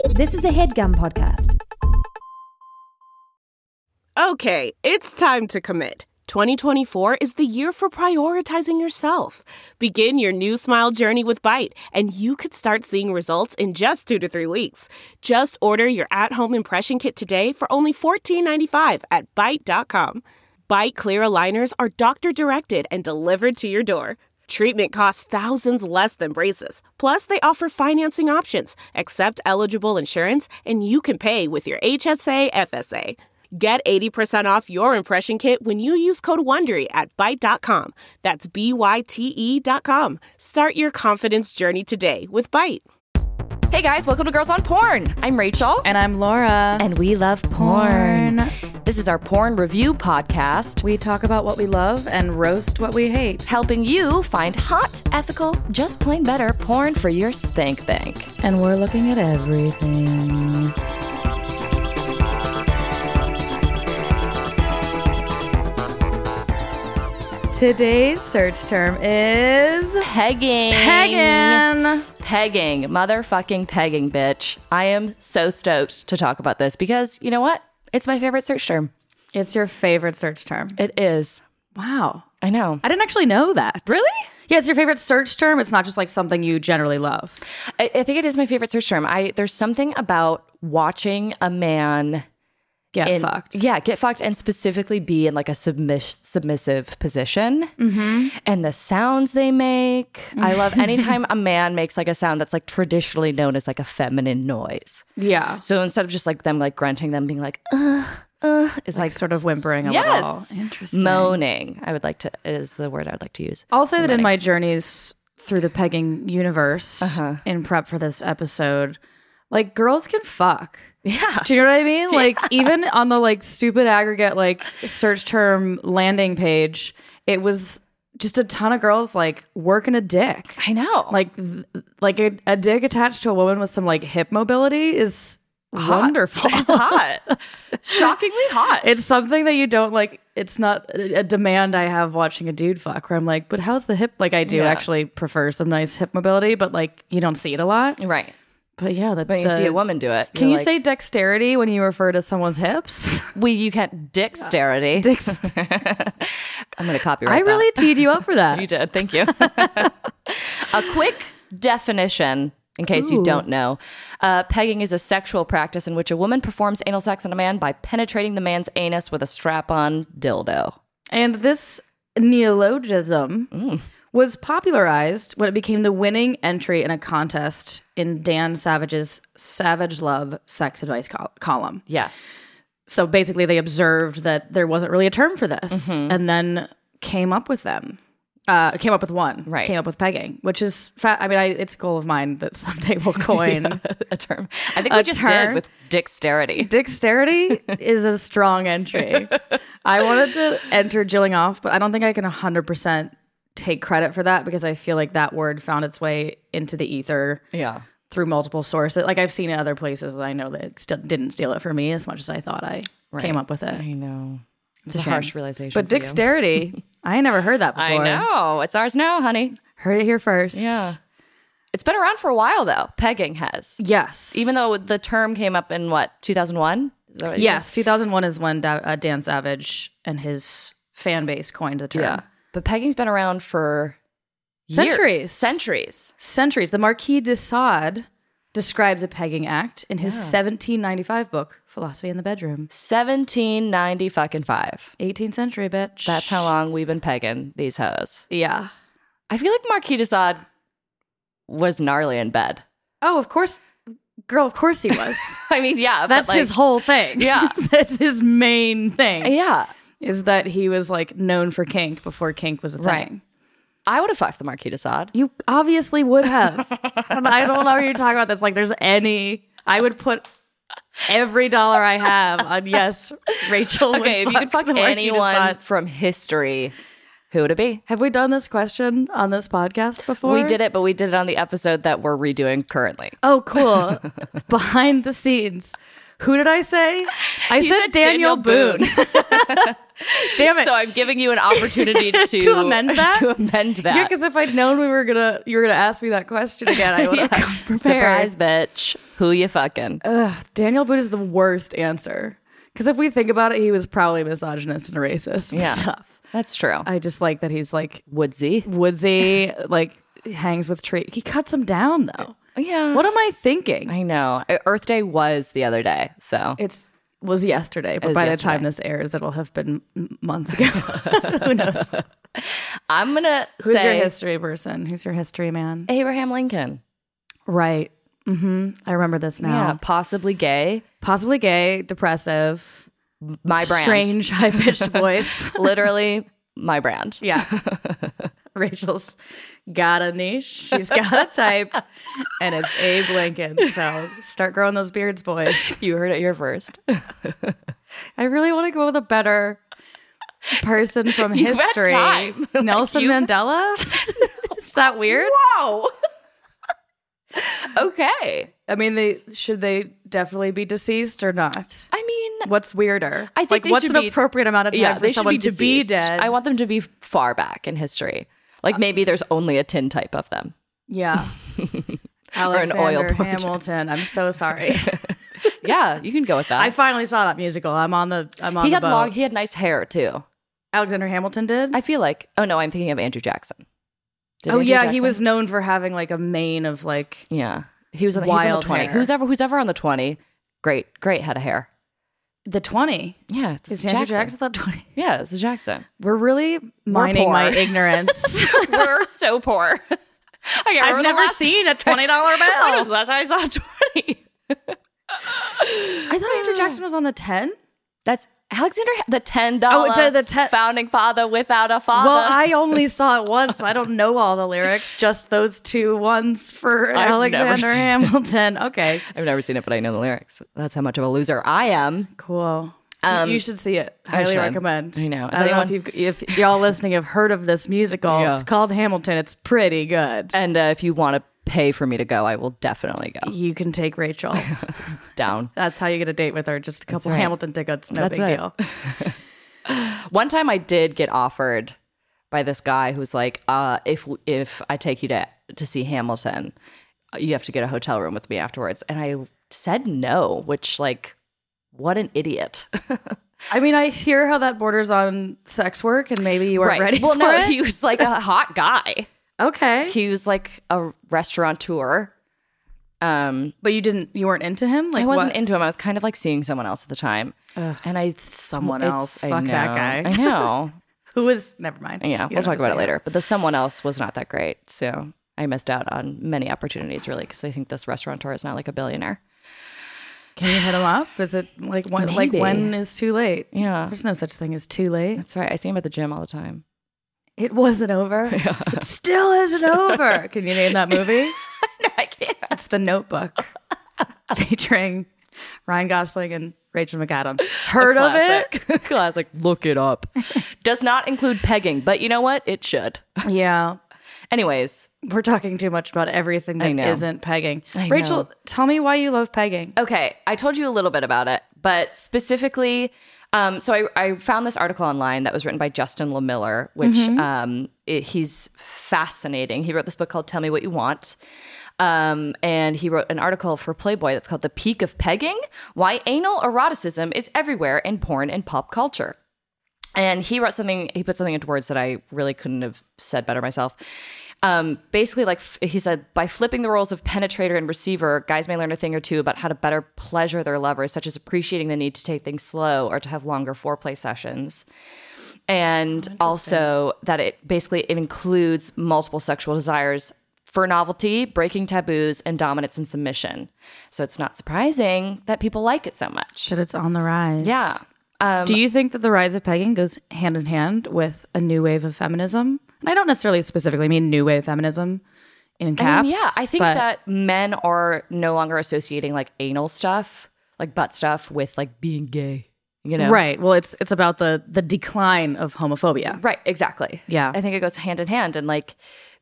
This is a HeadGum podcast. Okay, it's time to commit. 2024 is the year for prioritizing yourself. Begin your new smile journey with Byte, and you could start seeing results in just 2 to 3 weeks. Just order your at-home impression kit today for only $14.95 at Byte.com. Byte Clear aligners are doctor-directed and delivered to your door. Treatment costs thousands less than braces. Plus, they offer financing options, accept eligible insurance, and you can pay with your HSA FSA. Get 80% off your impression kit when you use code WONDERY at Byte.com. That's BYTE.com. Start your confidence journey today with Byte. Hey guys, welcome to Girls on Porn. I'm Rachel. And I'm Laura. And we love porn. This is our porn review podcast. We talk about what we love and roast what we hate. Helping you find hot, ethical, just plain better porn for your spank bank. And we're looking at everything. Today's search term is pegging. Pegging. Motherfucking pegging, bitch. I am so stoked to talk about this because, you know what? It's my favorite search term. It's your favorite search term. It is. Wow. I know. I didn't actually know that. Really? Yeah, it's your favorite search term. It's not just like something you generally love. I think it is my favorite search term. There's something about watching a man get fucked. Yeah, get fucked and specifically be in like a submissive position. Mm-hmm. And the sounds they make. I love anytime a man makes like a sound that's like traditionally known as like a feminine noise. Yeah. So instead of just like them like grunting, them being like, it's like sort of whimpering a little. Interesting. Moaning, is the word I would like to use. I'll say that in my journeys through the pegging universe in prep for this episode, like girls can fuck. Yeah. Do you know what I mean? Like even on the like stupid aggregate like search term landing page, it was just a ton of girls like working a dick. I know. Like a dick attached to a woman with some like hip mobility is hot. Wonderful. It's hot. Shockingly hot. It's something that you don't like. It's not a demand I have watching a dude fuck where I'm like, but how's the hip? Like I do actually prefer some nice hip mobility, but like you don't see it a lot. Right. But yeah, when you see a woman do it. Can you say dexterity when you refer to someone's hips? You can't dexterity. I'm going to copyright I really teed you up for that. You did. Thank you. A quick definition, in case you don't know. Pegging is a sexual practice in which a woman performs anal sex on a man by penetrating the man's anus with a strap-on dildo. And this neologism was popularized when it became the winning entry in a contest in Dan Savage's Savage Love sex advice column. Yes. So basically they observed that there wasn't really a term for this and then came up with one. Right. Came up with pegging, which is, it's a goal of mine that someday we'll coin a term. I think we just did with dexterity. Dexterity is a strong entry. I wanted to enter Jilling Off, but I don't think I can 100% take credit for that because I feel like that word found its way into the ether through multiple sources. Like I've seen it other places that I know that it didn't steal it from me as much as I thought I came up with it. I know. It's a harsh realization. But dexterity, I never heard that before. I know. It's ours now, honey. Heard it here first. Yeah. It's been around for a while, though. Pegging has. Yes. Even though the term came up in, 2001? Yes, 2001 is when Dan Savage and his fan base coined the term. Yeah. But pegging's been around for centuries. Centuries. The Marquis de Sade describes a pegging act in his 1795 book, Philosophy in the Bedroom. 1795. 18th century, bitch. That's how long we've been pegging these hoes. Yeah. I feel like Marquis de Sade was gnarly in bed. Oh, of course. Girl, of course he was. I mean, yeah. That's his whole thing. Yeah. That's his main thing. Yeah. Is that he was like known for kink before kink was a thing. Right. I would have fucked the Marquis de Sade. You obviously would have. I don't know what you're talking about this. Like there's I would put every dollar I have on yes, Rachel. Okay, if you could fuck anyone from history, Who would it be? Have we done this question on this podcast before? We did it, but we did it on the episode that we're redoing currently. Oh, cool. Behind the scenes. Who did I say? I said Daniel Boone. Damn it. So I'm giving you an opportunity to amend that? To amend that. Yeah, because if I'd known you were gonna ask me that question again, I would have come prepared. Surprise, bitch. Who you fucking? Daniel Boone is the worst answer. Because if we think about it, he was probably misogynist and racist and stuff. That's true. I just like that he's like woodsy, like hangs with tree. He cuts him down though. Yeah. What am I thinking? I know. Earth Day was the other day, so was yesterday, but by the time this airs, it'll have been months ago. Who knows? I'm gonna Who's say your history person? Who's your history man? Abraham Lincoln. Right. Mm-hmm. I remember this now. Yeah, possibly gay, depressive, my brand, strange, high-pitched voice. Literally my brand. Yeah. Rachel's got a niche. She's got a type, and it's Abe Lincoln. So start growing those beards, boys. You heard it here first. I really want to go with a better person from history. Nelson Mandela? Is that weird? Whoa. Okay. I mean, should they definitely be deceased or not? I mean, what's weirder? I think what's an appropriate amount of time for someone to be dead? I want them to be far back in history. Like maybe there's only a tin type of them. Yeah. Alexander or an oil portrait. Hamilton. I'm so sorry. Yeah, you can go with that. I finally saw that musical. I'm on the boat. He had nice hair too. Alexander Hamilton did? I feel like. Oh no, I'm thinking of Andrew Jackson. He was known for having like a mane of like yeah. He was on the 20. Hair. Who's ever on the 20? Great head of hair. The 20. Yeah, is Andrew Jackson the 20? Yeah, it's a Jackson. We're really mining my ignorance. We're so poor. I've never seen a $20 bill. When was the last time I saw a 20? I thought Andrew Jackson was on the 10. That's Alexander, the $10 the founding father without a father. Well, I only saw it once. I don't know all the lyrics, just those two ones for Alexander Hamilton. Okay. I've never seen it, but I know the lyrics. That's how much of a loser I am. Cool. You should see it. Highly recommend. I know. I don't know if y'all listening have heard of this musical. Yeah. It's called Hamilton. It's pretty good. And if you want to pay for me to go, I will definitely go. You can take Rachel down. That's how you get a date with her. Just a couple Hamilton tickets. No big deal. One time I did get offered by this guy who's like, if I take you to see Hamilton, you have to get a hotel room with me afterwards. And I said no, which like, what an idiot. I mean, I hear how that borders on sex work and maybe you weren't ready for it. Well, no, he was like a hot guy. Okay. He was like a restaurateur. But you weren't into him? Like I wasn't into him. I was kind of like seeing someone else at the time. And someone else. Fuck that guy. I know. Who was, never mind. Yeah, we'll talk about it later. But the someone else was not that great. So I missed out on many opportunities really because I think this restaurateur is not like a billionaire. Can you hit him up? Is it like when is too late? Yeah. There's no such thing as too late. That's right. I see him at the gym all the time. It wasn't over. Yeah. It still isn't over. Can you name that movie? No, I can't. It's The Notebook, featuring Ryan Gosling and Rachel McAdams. Heard of it? Classic. Look it up. Does not include pegging, but you know what? It should. Yeah. Anyways. We're talking too much about everything that isn't pegging. Rachel, tell me why you love pegging. Okay. I told you a little bit about it, but specifically... so I found this article online that was written by Justin LaMiller, which he's fascinating. He wrote this book called Tell Me What You Want. And he wrote an article for Playboy that's called The Peak of Pegging, Why Anal Eroticism is Everywhere in Porn and Pop Culture. And he put something into words that I really couldn't have said better myself. Basically, like he said, by flipping the roles of penetrator and receiver, guys may learn a thing or two about how to better pleasure their lovers, such as appreciating the need to take things slow or to have longer foreplay sessions. And also that it includes multiple sexual desires for novelty, breaking taboos, and dominance and submission. So it's not surprising that people like it so much. That it's on the rise. Yeah. Do you think that the rise of pegging goes hand in hand with a new wave of feminism? And I don't necessarily specifically mean new wave feminism in caps. I mean, yeah, I think that men are no longer associating like anal stuff, like butt stuff, with like being gay. you know? Right. Well, it's about the decline of homophobia. Right, exactly. Yeah. I think it goes hand in hand. And like,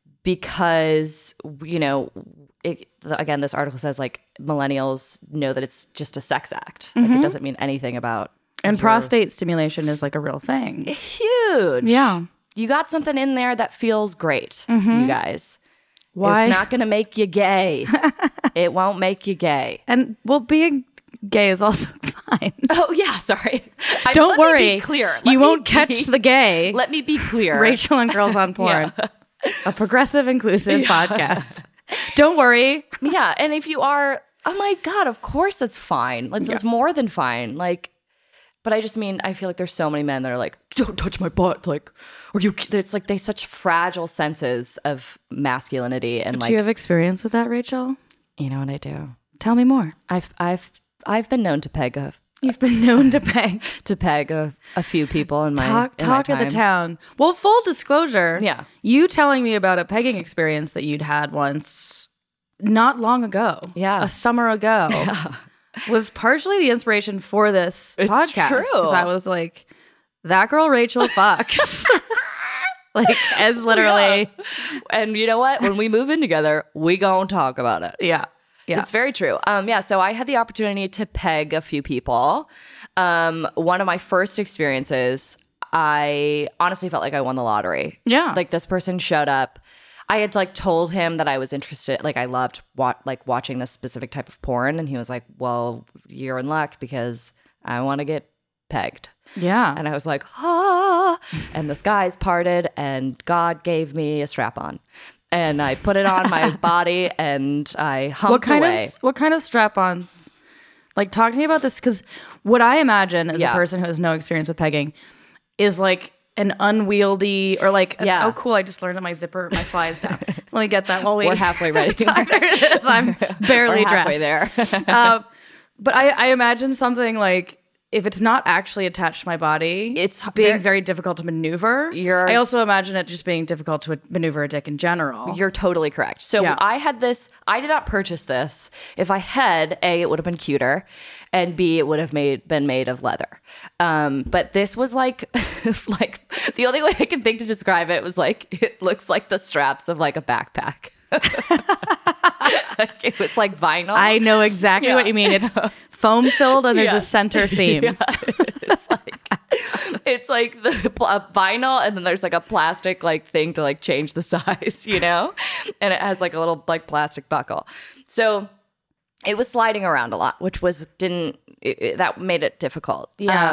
because, you know, again, this article says like millennials know that it's just a sex act. Like it doesn't mean anything about. And prostate stimulation is like a real thing. Huge. Yeah. You got something in there that feels great, you guys. Why? It's not going to make you gay. It won't make you gay. And well, being gay is also fine. Oh, yeah. Sorry. Don't let worry. Me be clear. You won't catch the gay. Let me be clear. Rachel and Girls on Porn. A progressive, inclusive podcast. Don't worry. Yeah. And if you are, oh my God, of course that's fine. Like, it's more than fine. Like, but I just mean, I feel like there's so many men that are like, don't touch my butt. Like, or you, it's like they such fragile senses of masculinity. And Do you have experience with that, Rachel? You know what I do? Tell me more. I've been known to peg You've been known to peg. to peg a few people in my Talk of the town. Well, full disclosure. Yeah. You telling me about a pegging experience that you'd had once not long ago. Yeah. A summer ago. Yeah. Was partially the inspiration for this podcast. True. Because I was like, that girl Rachel fucks. Like, as literally. Yeah. And you know what? When we move in together, we gonna talk about it. Yeah. Yeah. It's very true. So I had the opportunity to peg a few people. One of my first experiences, I honestly felt like I won the lottery. Yeah. Like this person showed up. I had like told him that I was interested, like I loved watching this specific type of porn. And he was like, well, you're in luck because I want to get pegged. Yeah. And I was like, ah. And the skies parted and God gave me a strap on. And I put it on my body and I humped away. What kind of strap-ons? Like, talk to me about this, because what I imagine as a person who has no experience with pegging is like an unwieldy or like, oh, cool, I just learned that my fly is down. Let me get that while we're halfway ready. I'm barely we're halfway dressed. there. But I imagine something like, if it's not actually attached to my body, it's being very difficult to maneuver. I also imagine it just being difficult to maneuver a dick in general. You're totally correct. So I had this, I did not purchase this. If I had, A, it would have been cuter, and B, it would have been made of leather. But this was like, like the only way I can think to describe it was like, it looks like the straps of like a backpack. Like, it was like vinyl. I know exactly what you mean. It's foam filled and there's a center seam. Yeah. It's like the vinyl and then there's like a plastic like thing to like change the size, you know? And it has like a little like plastic buckle. So it was sliding around a lot, which was that made it difficult. Yeah.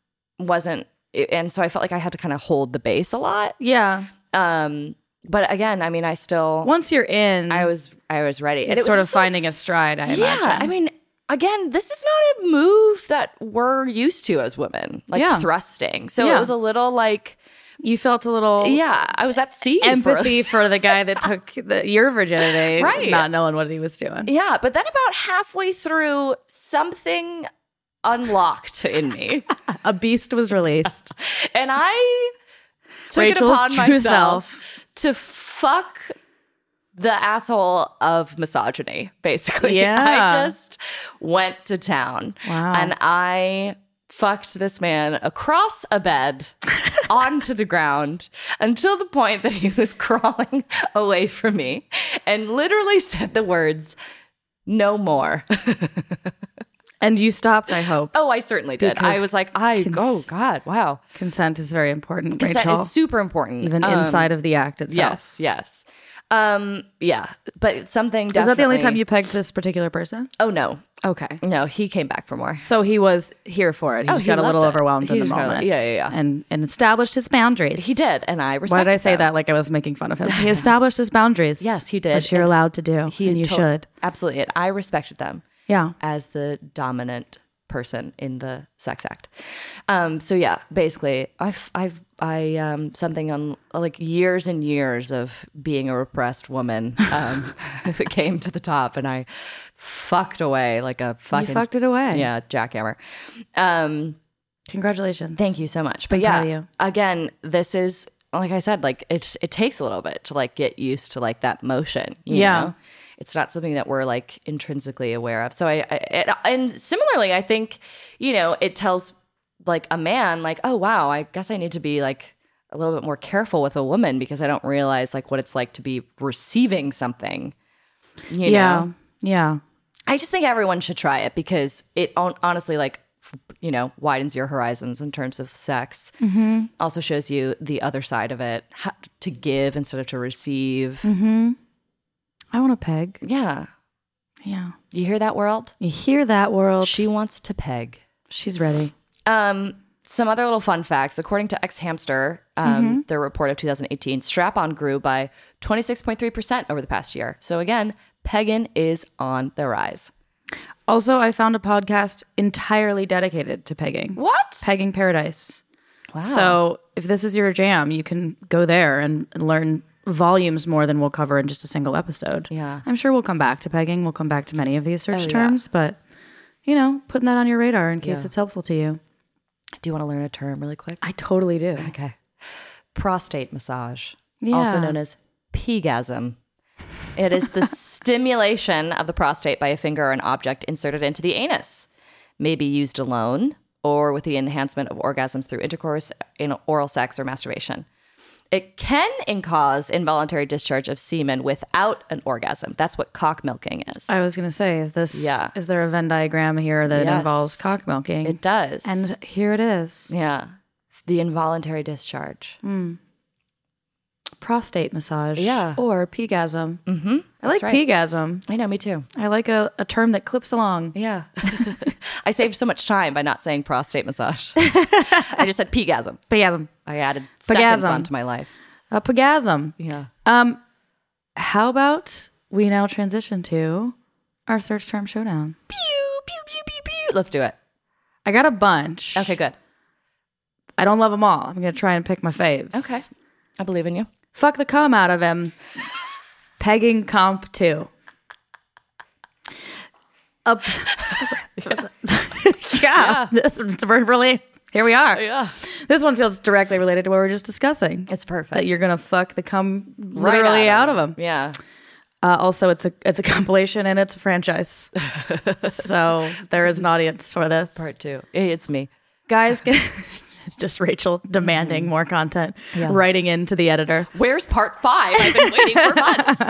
And so I felt like I had to kind of hold the base a lot. Yeah. But again, I mean, I still once you're in, I was ready. It's sort of finding a stride. I imagine. Yeah, I mean, again, this is not a move that we're used to as women, like thrusting. So it was a little like you felt a little. Yeah, I was at sea. Empathy for the guy that took your virginity, right? Not knowing what he was doing. Yeah, but then about halfway through, something unlocked in me. A beast was released, and I took Rachel's it upon true myself self to fuck the asshole of misogyny, basically. Yeah. I just went to town. Wow. And I fucked this man across a bed onto the ground until the point that he was crawling away from me and literally said the words, "No more." And you stopped, I hope. Oh, I certainly did. Because I was like, oh God, wow. Consent is very important, Consent Rachel. is super important. Even inside of the act itself. Yes. Yeah, but it's something definitely. Was that the only time you pegged this particular person? Oh, no. Okay. No, he came back for more. So he was here for it. He just got a little overwhelmed in the moment. Yeah. And established his boundaries. He did, and I respect. Why did I say that like I was making fun of him? He established his boundaries. Yes, he did. Which you're allowed to do, and you should. Absolutely, and I respected them. Yeah. As the dominant person in the sex act. So yeah, basically I've something on like years and years of being a repressed woman if it came to the top, and I fucked away like a fucking you fucked it away. Yeah, jackhammer. Congratulations. Thank you so much. But again, this is like I said, like it takes a little bit to like get used to like that motion, you know? It's not something that we're like intrinsically aware of. So and similarly, I think, you know, it tells like a man, like, oh wow, I guess I need to be like a little bit more careful with a woman because I don't realize like what it's like to be receiving something. You know? Yeah. I just think everyone should try it because it honestly, like, you know, widens your horizons in terms of sex. Mm-hmm. Also shows you the other side of it, how to give instead of to receive. Mm-hmm. I want to peg. Yeah. Yeah. You hear that, world? You hear that, world? She wants to peg. She's ready. Some other little fun facts. According to X Hamster, their report of 2018, strap-on grew by 26.3% over the past year. So again, pegging is on the rise. Also, I found a podcast entirely dedicated to pegging. What? Pegging Paradise. Wow. So if this is your jam, you can go there and learn volumes more than we'll cover in just a single episode. Yeah. I'm sure we'll come back to pegging. We'll come back to many of these search terms, but, you know, putting that on your radar in case it's helpful to you. Do you want to learn a term really quick? I totally do. Okay. Prostate massage, Yeah. also known as pegasm. It is the stimulation of the prostate by a finger or an object inserted into the anus. May be used alone or with the enhancement of orgasms through intercourse, in oral sex, or masturbation. It can cause involuntary discharge of semen without an orgasm. That's what cock milking is. I was going to say, is there a Venn diagram here that involves cock milking? It does. And here it is. Yeah. It's the involuntary discharge. Prostate massage. Yeah. Or pegasm. Mm-hmm. I like right. pegasm. I know, me too. I like a term that clips along. Yeah. I saved so much time by not saying prostate massage. I just said pegasm. Pegasm. I added seconds Pegasm. onto my life. A pegasm. Yeah. How about we now transition to our search term showdown? Pew, pew, pew, pew, pew. Let's do it. I got a bunch. Okay, good. I don't love them all. I'm going to try and pick my faves. Okay. I believe in you. Fuck the cum out of him. Pegging comp 2. Yeah. We're really, here we are. Yeah. This one feels directly related to what we were just discussing. It's perfect. That you're going to fuck the cum literally out of him. Yeah. Also, it's a compilation and it's a franchise. So there is an audience for this. Part 2. It's me. Guys, it's just Rachel demanding more content, writing into the editor. Where's part 5? I've been waiting for months.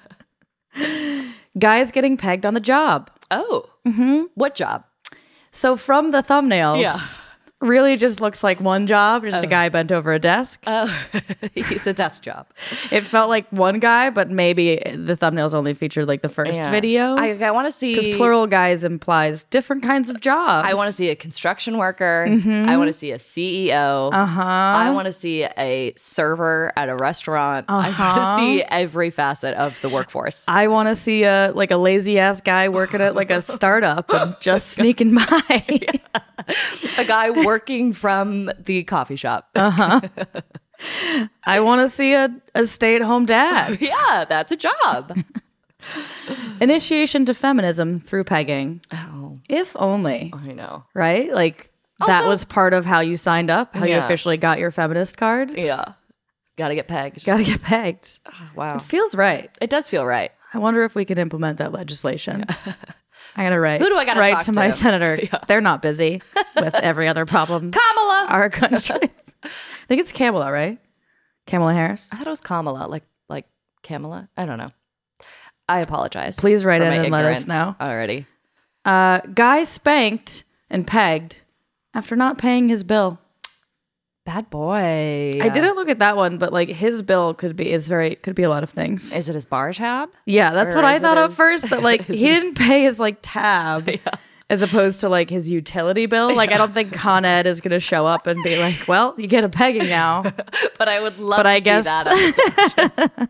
Guys getting pegged on the job. Oh. What job? So from the thumbnails, really just looks like one job, just a guy bent over a desk. Oh, he's a desk job. It felt like one guy, but maybe the thumbnails only featured like the first video. I want to see... Because plural guys implies different kinds of jobs. I want to see a construction worker. I want to see a CEO. I want to see a server at a restaurant. I want to see every facet of the workforce. I want to see a lazy ass guy working at like a startup and just sneaking by. A guy working from the coffee shop. I want to see a stay-at-home dad. Yeah, that's a job. Initiation to feminism through pegging. Oh, If only. I know. Right? Like that Also- was part of how you signed up, how you Yeah. officially got your feminist card. Yeah. Gotta get pegged. Gotta get pegged. Wow. It feels right. It does feel right. I wonder if we could implement that legislation. I gotta write. Who do I gotta write talk to my to? senator? They're not busy with every other problem. Kamala! Our countries. I think it's Kamala, right? Kamala Harris. I thought it was Kamala, like Kamala. I don't know. I apologize. Please write for in my and let us ignorance know. already. Guy spanked and pegged after not paying his bill. Bad boy. I didn't look at that one, but like his bill could be a lot of things. Is it his bar tab? Yeah, that's Or what I is thought it at his- first. That like he didn't pay his like tab as opposed to like his utility bill. Like I don't think Con Ed is gonna show up and be like, "Well, you get a pegging now." But I would love But to I see guess- that.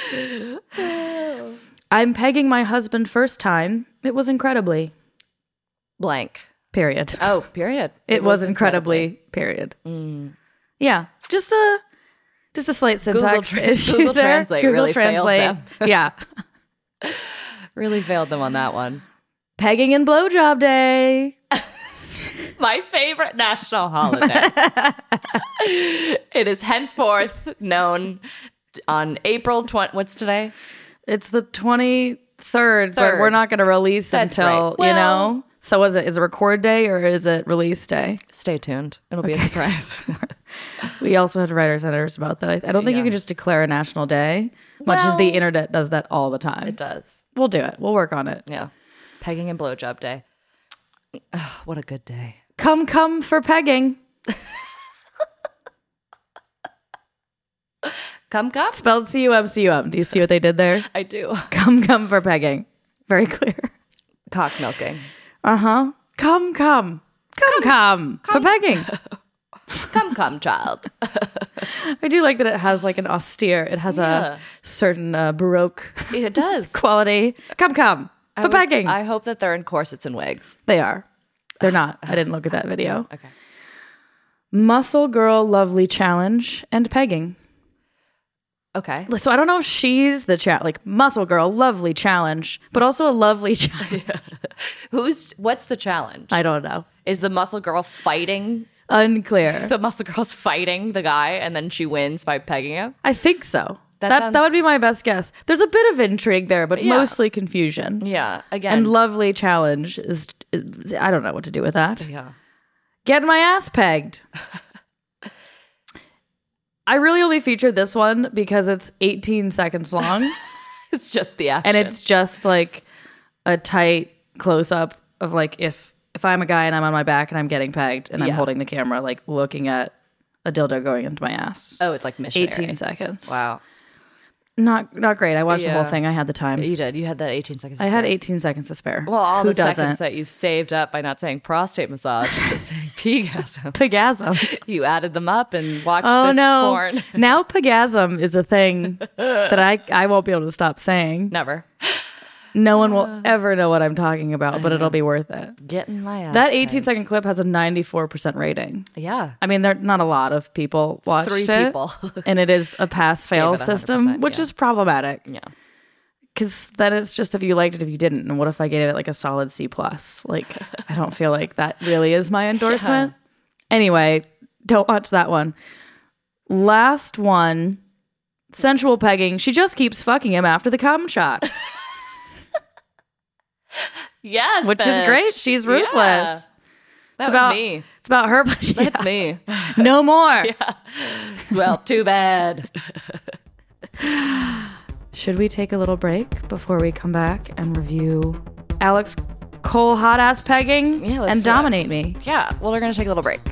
I'm pegging my husband first time. It was incredibly. Blank. Period. Oh, period. It was incredibly. Period. Yeah, just a slight syntax Google issue Google there. Translate really failed them. Yeah, Really failed them on that one. pegging and blowjob day. My favorite national holiday. It is henceforth known on April 20. What's today? It's the 23rd, but Third. we're not going to release That's until right. Well, So is it record day or is it release day? Stay tuned. It'll be a surprise. We also have to write our senators about that. I don't think you can just declare a national day, much as the internet does that all the time. It does. We'll do it. We'll work on it. Yeah. Pegging and blowjob day. Oh, what a good day. Come for pegging. Come. Spelled C-U-M-C-U-M. Do you see what they did there? I do. Come for pegging. Very clear. Cock milking. Uh-huh. Come for pegging. Come, child. I do like that it has like an austere, it has a certain Baroque It does. quality. Come for pegging. I hope that they're in corsets and wigs. They are. They're not. I didn't look at that video. Okay. Muscle Girl Lovely Challenge and pegging. Okay. So I don't know if she's the like Muscle Girl Lovely Challenge, but also a lovely challenge. What's the challenge? I don't know. Is the muscle girl fighting? Unclear. The muscle girl's fighting the guy and then she wins by pegging him? I think so. That That would be my best guess. There's a bit of intrigue there, but mostly confusion. Yeah. Again. And lovely challenge is I don't know what to do with that. Yeah. Getting my ass pegged. I really only featured this one because it's 18 seconds long. It's just the action. And it's just like a tight close up of like if I'm a guy and I'm on my back and I'm getting pegged and I'm holding the camera, like looking at a dildo going into my ass. Oh, it's like missionary. 18 seconds. Wow. Not great. I watched the whole thing. I had the time. You did. You had that 18 seconds to I spare. had 18 seconds to spare. Well, all Who the seconds doesn't? that you've saved up by not saying prostate massage, just saying pegasm. Pegasm. You added them up and watched Oh this no. porn. Now pegasm is a thing that I won't be able to stop saying. Never. No one will ever know what I'm talking about, but it'll be worth it. Getting my ass That pegged. 18-second clip has a 94% rating. Yeah. I mean, there not a lot of people watched 3 it. people. And it is a pass-fail Gave it 100%, system, which yeah. is problematic. Yeah. Because then it's just if you liked it, if you didn't. And what if I gave it like a solid C+? Like, I don't feel like that really is my endorsement. Anyway, don't watch that one. Last one, sensual pegging. She just keeps fucking him after the cum shot. Yes, Which is bitch. great. She's ruthless. Yeah. That was me. It's about her. That's me. No more. Well, too bad. Should we take a little break before we come back and review Alex Cole hot ass pegging Yeah, let's and do it. dominate me? Yeah. Well, we're going to take a little break.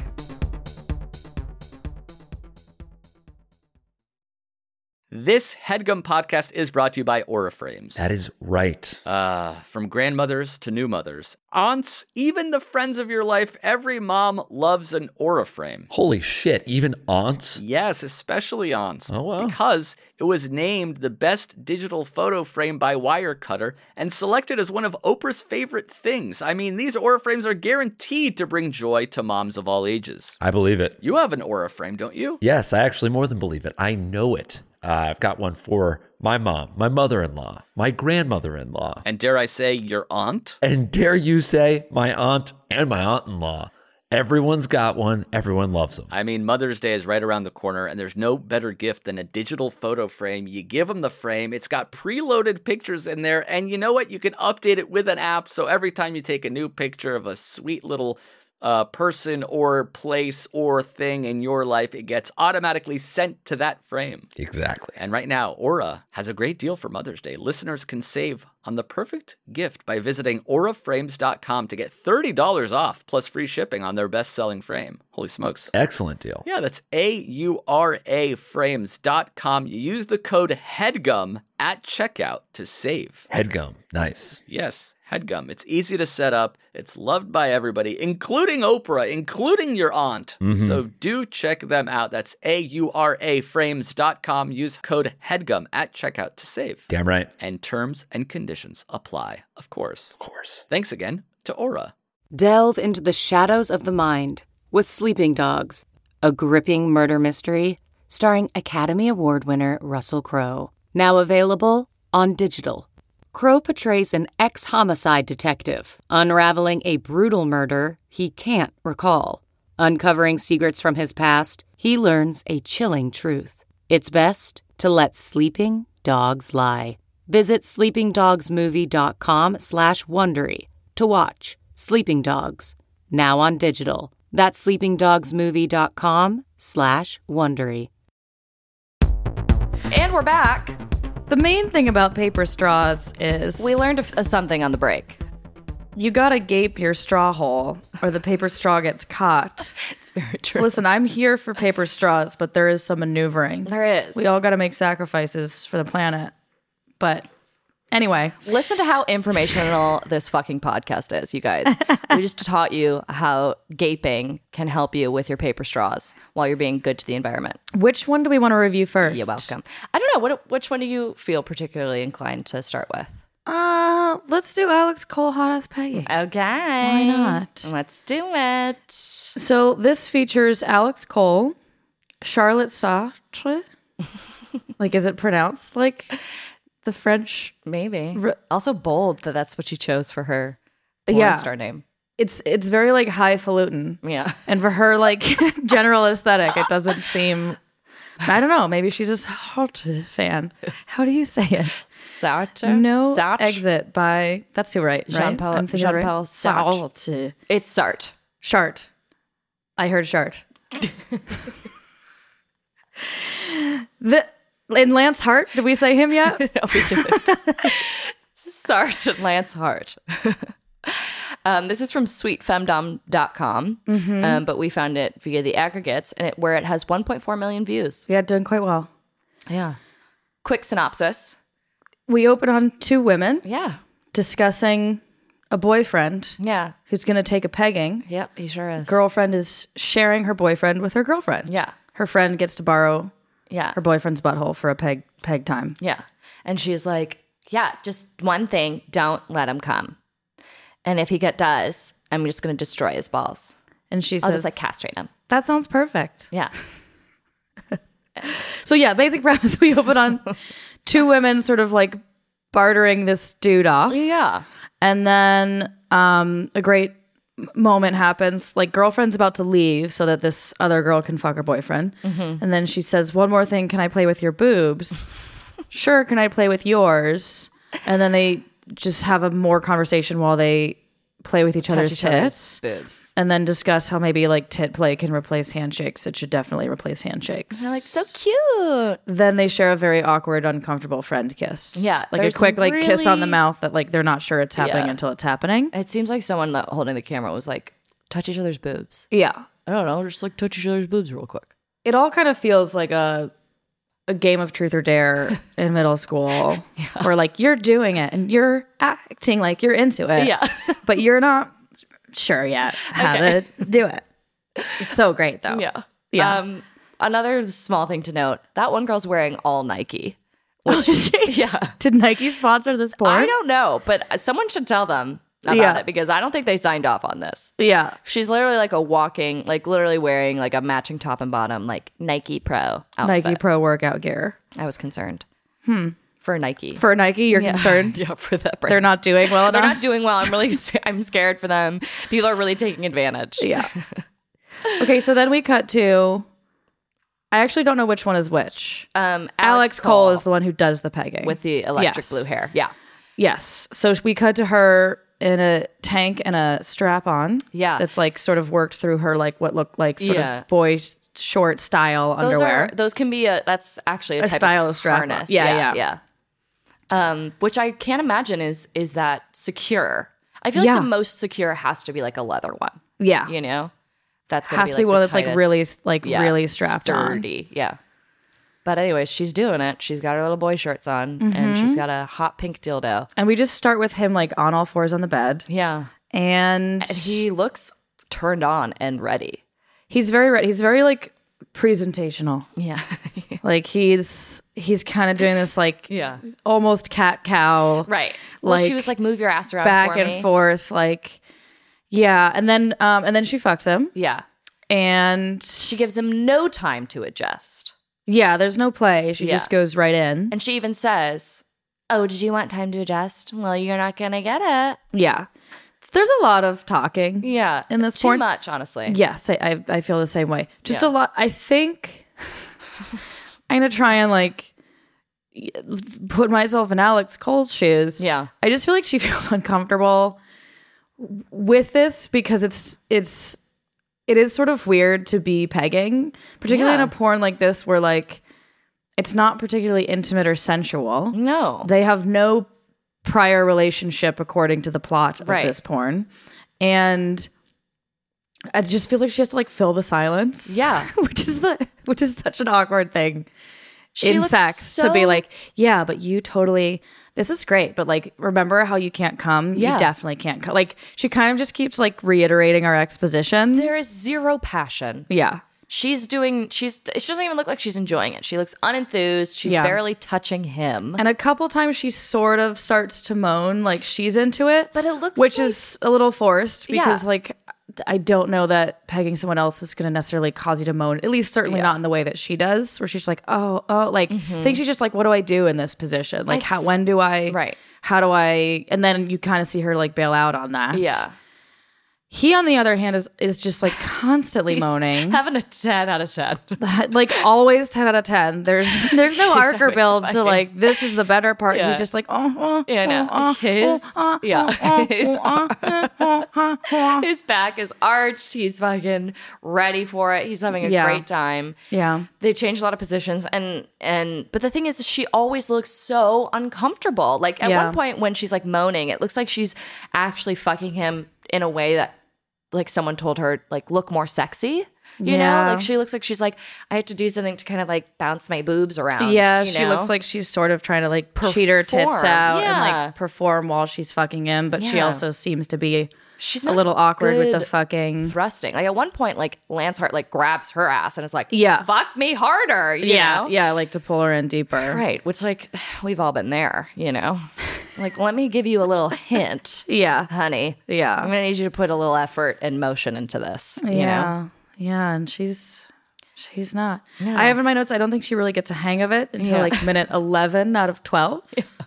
This HeadGum podcast is brought to you by Aura Frames. That is right. From grandmothers to new mothers, aunts, even the friends of your life, every mom loves an Aura frame. Holy shit, even aunts? Yes, especially aunts. Oh, wow. Because it was named the best digital photo frame by Wirecutter and selected as one of Oprah's favorite things. I mean, these Aura frames are guaranteed to bring joy to moms of all ages. I believe it. You have an Aura frame, don't you? Yes, I actually more than believe it. I know it. I've got one for my mom, my mother-in-law, my grandmother-in-law, And dare I say, your aunt? and dare you say my aunt and my aunt-in-law. Everyone's got one. Everyone loves them. I mean, Mother's Day is right around the corner, and there's no better gift than a digital photo frame. You give them the frame, it's got preloaded pictures in there, and you know what? You can update it with an app, so every time you take a new picture of a sweet little person or place or thing in your life, it gets automatically sent to that frame. Exactly. And right now, Aura has a great deal for Mother's Day. Listeners can save on the perfect gift by visiting auraframes.com to get $30 off plus free shipping on their best-selling frame. Holy smokes. Excellent deal. Yeah, that's auraframes.com. You use the code HEADGUM at checkout to save. Headgum. Nice. Yes, HEADGUM. It's easy to set up. It's loved by everybody, including Oprah, including your aunt. So do check them out. That's auraframes.com. Use code HEADGUM at checkout to save. Damn right. And terms and conditions apply, of course. Of course. Thanks again to Aura. Delve into the shadows of the mind with Sleeping Dogs, a gripping murder mystery starring Academy Award winner Russell Crowe. Now available on digital. Crowe portrays an ex-homicide detective unraveling a brutal murder he can't recall. Uncovering secrets from his past, he learns a chilling truth. It's best to let sleeping dogs lie. Visit sleepingdogsmovie.com/Wondery to watch Sleeping Dogs, now on digital. That's sleepingdogsmovie.com/Wondery. And we're back. The main thing about paper straws is We learned something on the break. you gotta gape your straw hole or the paper straw gets caught. It's very true. Listen, I'm here for paper straws, but there is some maneuvering. There is. We all gotta make sacrifices for the planet. But anyway, Listen to how informational this fucking podcast is, you guys. We just taught you how gaping can help you with your paper straws while you're being good to the environment. which one do we want to review first? You're welcome. I don't know. Which one do you feel particularly inclined to start with? Let's do Alex Cole Hottest Peggy. Okay. Why not? Let's do it. So this features Alex Cole, Charlotte Sartre. Like, is it pronounced like the French? Maybe. Also bold that that's what she chose for her porn Yeah. star name. It's very like highfalutin. Yeah. And for her like general aesthetic, it doesn't seem. I don't know. Maybe she's a Sartre fan. How do you say it? Sartre? No Sartre? Exit by. That's who, right? Jean-Paul- I'm thinking Jean-Paul right? Sartre. Sartre. It's Sartre. Shart. I heard shart. In Lance Hart, did we say him yet? No, we didn't. Sartre and Lance Hart. This is from sweetfemdom.com, but we found it via the aggregates, and where it has 1.4 million views. Yeah, doing quite well. Yeah. Quick synopsis. We open on two women Yeah. discussing a boyfriend Yeah. who's going to take a pegging. Yep, he sure is. Girlfriend is sharing her boyfriend with her girlfriend. Yeah. Her friend gets to borrow Yeah. her boyfriend's butthole for a peg time. Yeah. And she's like, yeah, just one thing, don't let him come. And if he does, I'm just going to destroy his balls. And she I'll says, just like castrate him. that sounds perfect. Yeah. So yeah, basic premise, we open on two women sort of like bartering this dude off. Yeah. And then a great moment happens. Like, girlfriend's about to leave so that this other girl can fuck her boyfriend. Mm-hmm. And then she says, one more thing, can I play with your boobs? Sure, can I play with yours? And then they just have a more conversation while they play with each other's tits. Boobs. And then discuss how maybe like tit play can replace handshakes. It should definitely replace handshakes. They're like, so cute. Then they share a very awkward, uncomfortable friend kiss. Yeah, like a there's quick like kiss on the really- mouth that like they're not sure it's happening Yeah. until it's happening. It seems like someone holding the camera was like, touch each other's boobs. Yeah, I don't know, just like touch each other's boobs real quick. it all kind of feels like a game of truth or dare in middle school, where like you're doing it and you're acting like you're into it, Yeah. but you're not sure yet how to do it. It's so great though. Yeah. Another small thing to note, that one girl's wearing all Nike. Which, yeah. Did Nike sponsor this porn? I don't know, but someone should tell them about Yeah. it because I don't think they signed off on this. Yeah. She's literally like literally wearing like a matching top and bottom, like Nike Pro outfit. Nike Pro workout gear. I was concerned. For Nike. For Nike, you're concerned? Yeah, for that brand. They're not doing well They're enough? not doing well. I'm scared for them. People are really taking advantage. Yeah. Okay, so then we cut to, I actually don't know which one is which. Alex Cole is the one who does the pegging. with the electric Yes. blue hair. Yeah. Yes. So we cut to her in a tank and a strap on. Yeah. That's like sort of worked through her like what looked like sort Yeah. of boy short style underwear. Those can be that's actually a type style of of strap-on. harness. Yeah. Which I can't imagine is that secure. I feel like Yeah. the most secure has to be like a leather one. Yeah. You know? That's gonna Has to be be like one the that's like tightest. really strapped on. sturdy. Yeah. But anyways, she's doing it. She's got her little boy shorts on and she's got a hot pink dildo. And we just start with him like on all fours on the bed. Yeah. And And he looks turned on and ready. he's very ready. He's very like presentational. Yeah. Like he's kind of doing this like Yeah. almost cat cow Right. Well, she Like, was like, move your ass around back for and me. forth like yeah, and then she fucks him Yeah. and She gives him no time to adjust. yeah, there's no play. She Yeah. just goes right in. And she even says, oh, did you want time to adjust? Well, you're not going to get it. Yeah. There's a lot of talking. Yeah. In this Too porn? much, honestly. Yes, I feel the same way. Just Yeah. a lot. I think I'm going to try and like put myself in Alex Cole's shoes. Yeah. I just feel like she feels uncomfortable with this, because it is sort of weird to be pegging, particularly in a porn like this where like it's not particularly intimate or sensual. No. They have no prior relationship according to the plot of this porn. And it just feels like she has to like fill the silence. Yeah. which is such an awkward thing in looks sex to be like, yeah, but you totally, this is great, but like, remember how you can't come? Yeah. You definitely can't come. Like, she kind of just keeps like reiterating our exposition. There is zero passion. Yeah. She doesn't even look like she's enjoying it. She looks unenthused. She's barely touching him. And a couple times she sort of starts to moan like she's into it. But it looks which like- is a little forced because Yeah. like I don't know that pegging someone else is going to necessarily cause you to moan, at least certainly not in the way that she does, where she's like, oh, like, I think she's just like, what do I do in this position? Like, when do I, how do I, and then you kind of see her like bail out on that. Yeah. He, on the other hand, is just like constantly moaning. Having a 10 out of 10. Like always 10 out of 10. There's no arc or build to like, this is the better part. Yeah. He's just like, His back is arched. He's fucking ready for it. He's having a great time. Yeah. They change a lot of positions but the thing is she always looks so uncomfortable. Like at one point when she's like moaning, it looks like she's actually fucking him in a way that like someone told her like look more sexy. You know, like she looks like she's like, I have to do something to kind of like bounce my boobs around. Yeah, you she know? looks like she's sort of trying to like cheat her tits out and Yeah. like perform while she's fucking him, but she Yeah. also seems to be she's a not little awkward with the good fucking thrusting. Like at one point, like Lance Hart like grabs her ass and is like, Yeah. fuck me harder. You know? yeah, like to pull her in deeper. Right. Which like we've all been there, you know? Like, let me give you a little hint. Yeah. Honey. Yeah. I'm gonna need you to put a little effort and motion into this. You know? Yeah, and she's not. I have in my notes, I don't think she really gets a hang of it until like minute 11 out of 12.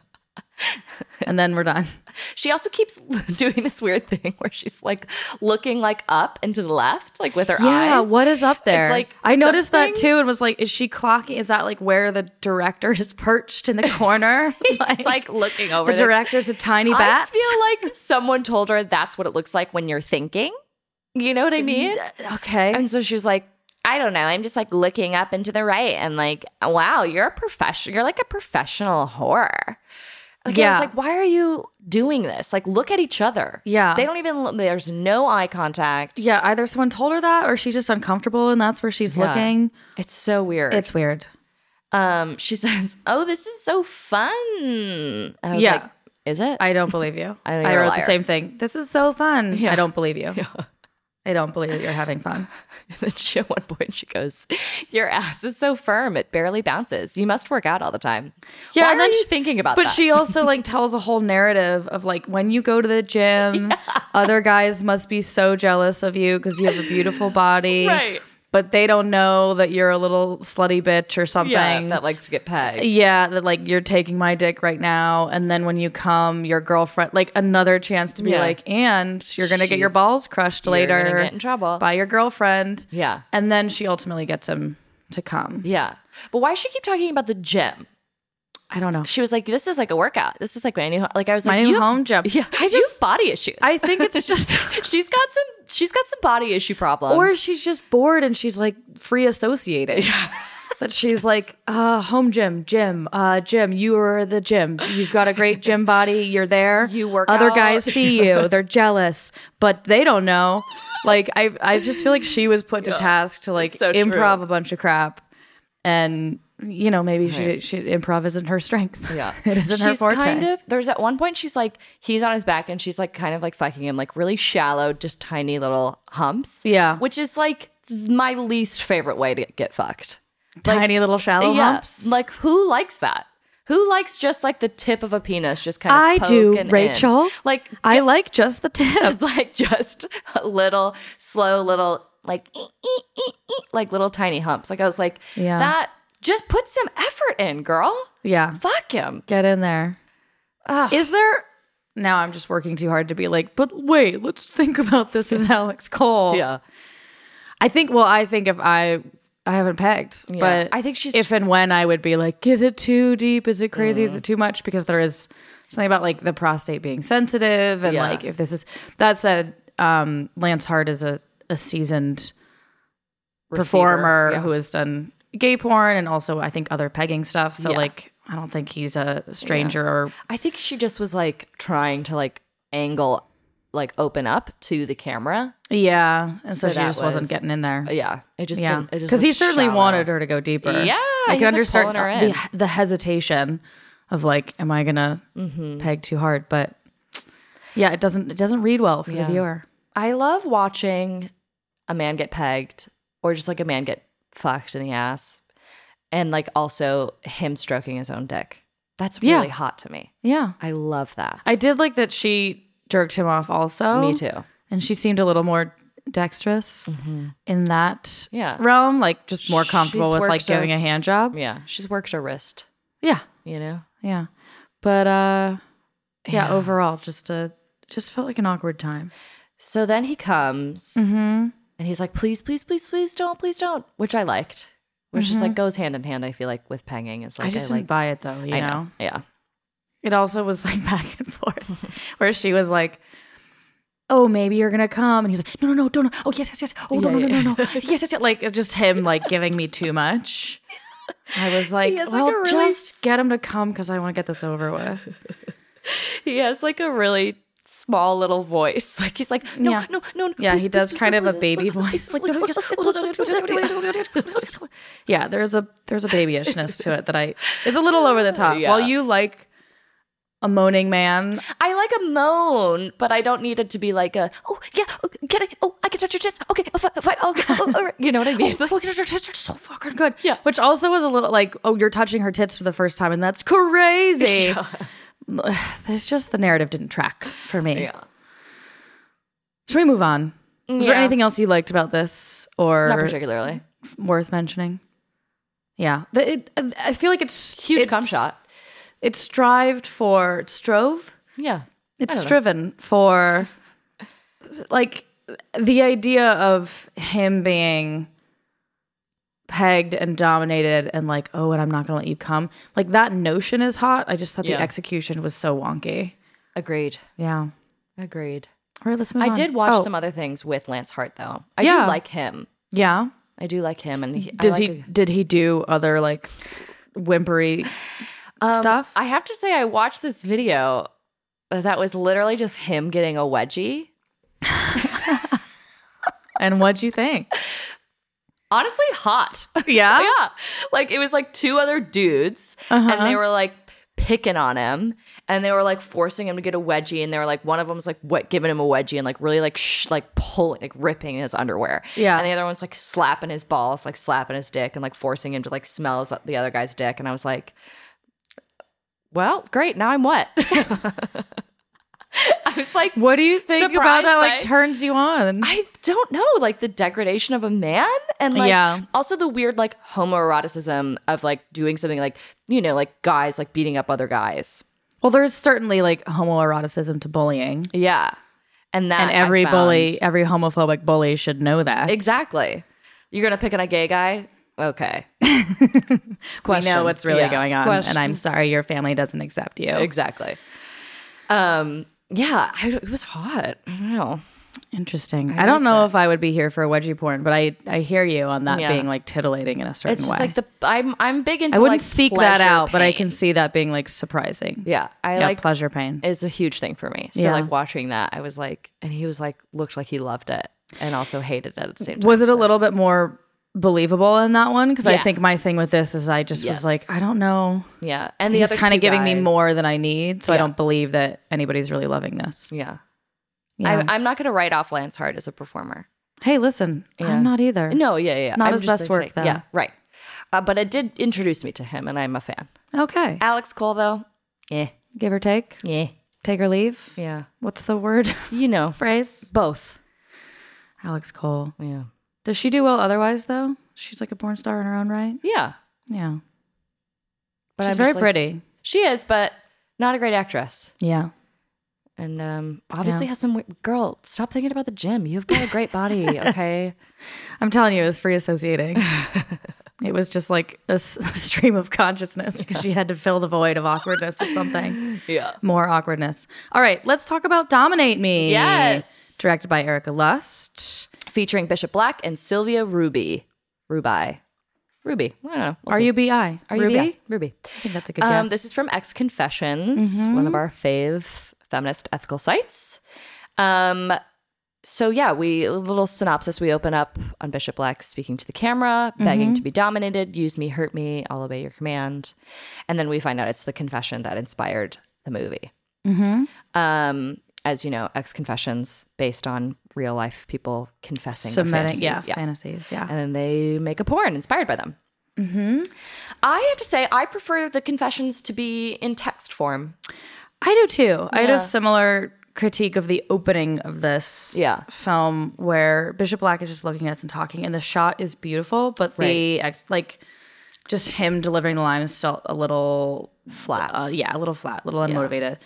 And then we're done. She also keeps doing this weird thing where she's like looking like up and to the left, like with her Yeah, eyes. what is up there? It's like I noticed that something- too and was like, is she clocking? Is that like where the director is perched in the corner? It's like looking over. the director's a tiny bat. I feel like someone told her that's what it looks like when you're thinking. You know what I mean? Okay. And so she was like, I don't know. I'm just like looking up and to the right and like, wow, you're a professional. You're like a professional whore. Like, I was like, why are you doing this? Like, look at each other. Yeah. They don't even, there's no eye contact. Yeah, either someone told her that or she's just uncomfortable and that's where she's looking. It's so weird. It's weird. She says, oh, this is so fun. And I was Yeah. like, is it? I don't believe you. I know I you're a wrote the liar. same thing. This is so fun. I don't believe you. I don't believe that you're having fun. And then she, at one point, she goes, your ass is so firm. It barely bounces. You must work out all the time. Yeah, Why and then are you she- thinking about But that? she also like tells a whole narrative of like when you go to the gym, other guys must be so jealous of you because you have a beautiful body. Right. But they don't know that you're a little slutty bitch or something. Yeah, that likes to get pegged. Yeah, that like you're taking my dick right now, and then when you come, your girlfriend, like another chance to be Yeah. like, and you're gonna get your She's- balls crushed later. You're gonna get in trouble. by your girlfriend. Yeah. and then she ultimately gets him to come. Yeah. But why does she keep talking about the gym? I don't know. She was like, this is like a workout. This is like my new, like I was My like, new you have- home gym. Yeah. I You just- have body issues. I think it's just, she's got some body issue problems. or she's just bored and she's like free associating. That she's like, home gym. Gym. You are the gym. You've got a great gym body. You're there. You work Other out. guys see you. They're jealous, but they don't know. Like I just feel like she was put to task to like so improv true. a bunch of crap, and you know maybe she improv isn't her strength. Yeah. it isn't her She's forte. kind of, there's at one point she's like, he's on his back and she's like kind of like fucking him, like really shallow, just tiny little humps. Yeah. Which is like my least favorite way to get fucked. Tiny little shallow humps. Like who likes that? Who likes just like the tip of a penis just kind of I do, poking in? Rachel. Like I like just the tip. like just a little slow little like like little tiny humps. Like I was like, Yeah. that just put some effort in, girl. Yeah. Fuck him. Get in there. Is there? Now I'm just working too hard to be like, but wait, let's think about this as Alex Cole. Yeah. I think if I haven't pegged, but I think she's- if and when I would be like, is it too deep? Is it crazy? Is it too much? Because there is Something about like the prostate being sensitive and like if this is that said, Lance Hart is a seasoned performer who has done gay porn and also I think other pegging stuff. So like I don't think he's a stranger or I think she just was like trying to like angle like open up to the camera. Yeah. And so she that just wasn't getting in there. Yeah. It just didn't. Because he certainly wanted her to go deeper. Yeah. I can understand her in. the hesitation of like, am I gonna peg too hard? But yeah, it doesn't read well for the viewer. I love watching a man get pegged or just like a man get fucked in the ass. And like also him stroking his own dick. That's really hot to me. Yeah. I love that. I did like that she jerked him off also. Me too. And she seemed a little more dexterous in that Yeah. realm, like just more comfortable She's with like worked giving a hand job. Yeah. She's worked her wrist, Yeah. you know? Yeah. But overall just felt like an awkward time. So then he comes and he's like, please, please, please, please don't, which I liked. Which just like goes hand in hand, I feel like, with pegging. Is like I just didn't buy it though, you know? Yeah. It also was like back and forth where she was like, oh, maybe you're gonna come, and he's like, no, don't. Oh, yes. Oh, no. Yes. Like just him like giving me too much. I was like, well, like a really just get him to come because I want to get this over with. He has like a really small little voice. Like he's like, no. Yeah, please, he does please, kind please, of a please, baby please, voice. Like, yeah, there's a babyishness to it that is a little over the top. Yeah. While you like a moaning man, I like a moan, but I don't need it to be like a, oh, yeah, get it. Oh, I can touch your tits. Okay, fine. Oh, you know what I mean? oh, your tits are so fucking good. Yeah. Which also was a little like, oh, you're touching her tits for the first time, and that's crazy. Yeah. There's just the narrative didn't track for me. Yeah. Should we move on? Was there anything else you liked about this or Not particularly. worth mentioning? Yeah. I feel like it's Huge cum shot. It strove. Yeah. It's striven for like the idea of him being pegged and dominated and like, oh, and I'm not gonna let you come. Like that notion is hot. I just thought the execution was so wonky. Agreed. Yeah. Agreed. All right, let's move on. I did watch some other things with Lance Hart though. I do like him. Yeah. I do like him, and did he do other like whimpery stuff? I have to say, I watched this video that was literally just him getting a wedgie. And what'd you think? Honestly, hot. Yeah? Yeah. Like it was like two other dudes, and they were like picking on him, and they were like forcing him to get a wedgie, and they were like, one of them was like giving him a wedgie and like really like like pulling, like ripping his underwear. Yeah. And the other one's like slapping his balls, like slapping his dick, and like forcing him to like smell the other guy's dick. And I was like, well, great, now I'm wet. I was like, what do you think about that? Like turns you on? I don't know, like the degradation of a man, and like also the weird like homoeroticism of like doing something like, you know, like guys like beating up other guys. Well, there's certainly like homoeroticism to bullying. Yeah, and every homophobic bully should know that. Exactly. You're gonna pick on a gay guy? Okay. We know what's really going on, and I'm sorry your family doesn't accept you. Exactly. Yeah, it was hot. I don't know. Interesting. I don't know if I would be here for a wedgie porn, but I hear you on that being like tittillating in a certain it's way. It's like I'm big into. I wouldn't like seek that out, but I can see that being like surprising. Yeah, I like pleasure pain is a huge thing for me. So like watching that, I was like, and he was like, looked like he loved it and also hated it at the same time. Was it a little bit more believable in that one? Because I think my thing with this is I just was like, I don't know. Yeah, and he's kind of giving me more than I need, so I don't believe that anybody's really loving this. Yeah. I'm not going to write off Lance Hart as a performer. Hey, listen, I'm not either. No, yeah. Not his best work, though. Yeah, right. But it did introduce me to him, and I'm a fan. Okay. Alex Cole, though, give or take? Yeah. Take or leave? Yeah. What's the word? You know. Phrase? Both. Alex Cole. Yeah. Does she do well otherwise, though? She's like a porn star in her own right? Yeah. Yeah. But she's very pretty. She is, but not a great actress. Yeah. And obviously has some... Girl, stop thinking about the gym. You've got a great body, okay? I'm telling you, it was free associating. It was just like a stream of consciousness because she had to fill the void of awkwardness with something. Yeah. More awkwardness. All right, let's talk about Dominate Me. Yes. Directed by Erica Lust. Featuring Bishop Black and Sylvia Ruby. Ruby. I don't know. We'll see. R-U-B-I. Ruby? Ruby. I think that's a good guess. This is from X Confessions, one of our fave feminist ethical sites. So yeah, a little synopsis. We open up on Bishop Black speaking to the camera, begging to be dominated, use me, hurt me, I'll obey your command. And then we find out it's the confession that inspired the movie. As you know, X Confessions, based on real life people confessing their fantasies. Fantasies, yeah. And then they make a porn inspired by them. I have to say, I prefer the confessions to be in text form. I do too. I had a similar critique of the opening of this film where Bishop Black is just looking at us and talking, and the shot is beautiful, but just him delivering the line is still a little flat. A little flat, a little unmotivated.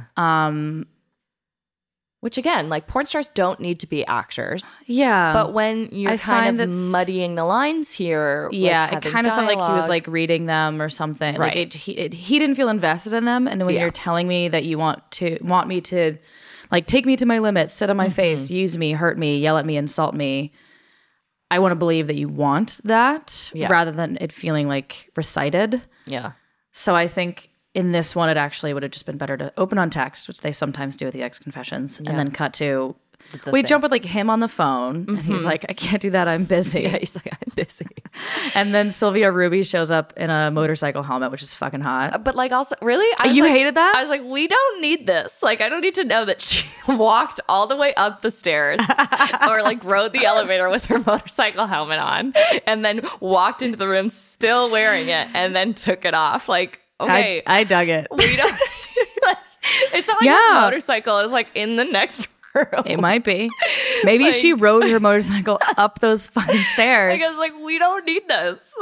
Which again, like porn stars don't need to be actors. Yeah. But when you're kind of muddying the lines here, it kind of felt like he was like reading them or something. Right. Like he didn't feel invested in them. And when you're telling me that you want me to like take me to my limits, sit on my face, use me, hurt me, yell at me, insult me, I want to believe that you want that rather than it feeling like recited. Yeah. So I think in this one, it actually would have just been better to open on text, which they sometimes do with the X Confessions, and then cut to. We jump with like him on the phone, and he's like, "I can't do that. I'm busy." Yeah, he's like, "I'm busy." And then Sylvia Ruby shows up in a motorcycle helmet, which is fucking hot. But like, also, really, You hated that? I was like, we don't need this. Like, I don't need to know that she walked all the way up the stairs or like rode the elevator with her motorcycle helmet on, and then walked into the room still wearing it, and then took it off. Like. Okay, I dug it. We don't. Like, it's not like her motorcycle is like in the next room. It might be. Maybe like, she rode her motorcycle up those fucking stairs. Because like we don't need this.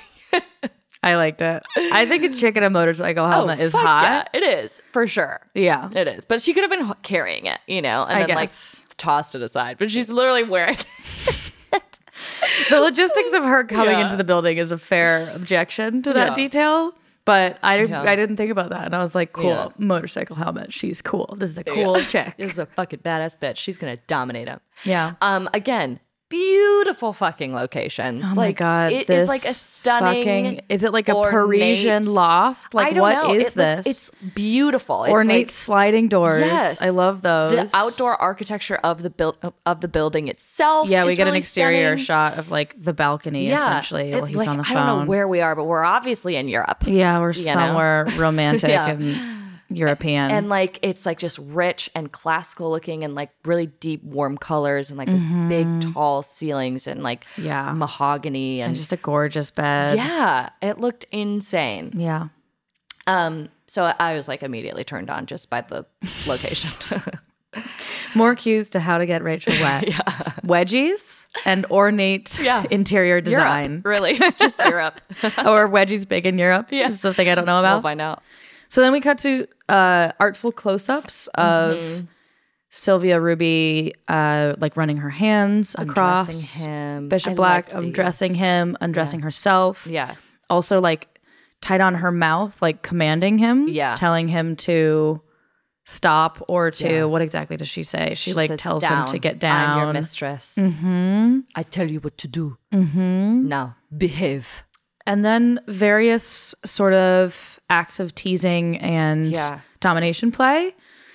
I liked it. I think a chick in a motorcycle helmet is hot. Yeah, it is for sure. Yeah, it is. But she could have been carrying it, and then like tossed it aside. But she's literally wearing it. The logistics of her coming into the building is a fair objection to that detail. But I didn't think about that. And I was like, cool, motorcycle helmet. She's cool. This is a cool chick. This is a fucking badass bitch. She's going to dominate him. Yeah. Again, beautiful fucking locations. Oh my God. It is like a stunning. Is it like a Parisian loft? Like, I don't know. Is this? It's beautiful. It's ornate like, sliding doors. Yes. I love those. The outdoor architecture of the building itself. Yeah, we get really an exterior stunning. shot of like the balcony essentially while he's on the phone. I don't know where we are, but we're obviously in Europe. Yeah, we're somewhere romantic and European. And like it's like just rich and classical looking and like really deep warm colors and like this big tall ceilings and like mahogany and just a gorgeous bed. Yeah, it looked insane. Yeah. So I was like immediately turned on just by the location. More cues to how to get Rachel wet. Wedgies and ornate interior design. Europe, really, just Europe. Or wedgies big in Europe. Yeah. This is the thing I don't know about. We'll find out. So then we cut to artful close-ups of Sylvia Ruby like running her hands across him. Bishop Black, undressing him, undressing herself. Yeah. Also like tied on her mouth, like commanding him, telling him to stop or to what exactly does she say? She like tells him to get down. I'm your mistress. I tell you what to do. Now behave. And then various sort of acts of teasing and domination play.